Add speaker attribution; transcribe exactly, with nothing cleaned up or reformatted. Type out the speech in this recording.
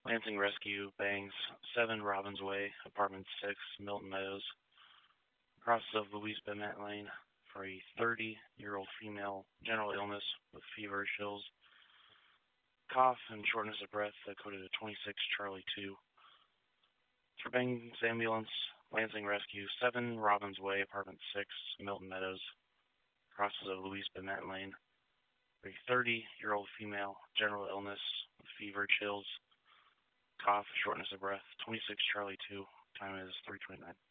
Speaker 1: Lansing Rescue, Bangs, seven Robbins Way, Apartment six, Milton Meadows. Process of Louise Bennett Lane for a thirty-year-old female, general illness with fever, chills, cough, and shortness of breath, coded to twenty-six Charlie two. For Bangs Ambulance, Lansing Rescue, seven Robbins Way, Apartment six, Milton Meadows. Process of Louise Bennett Lane for a thirty-year-old female, general illness with fever, chills, cough, shortness of breath, twenty-six Charlie two. Time is three twenty-nine.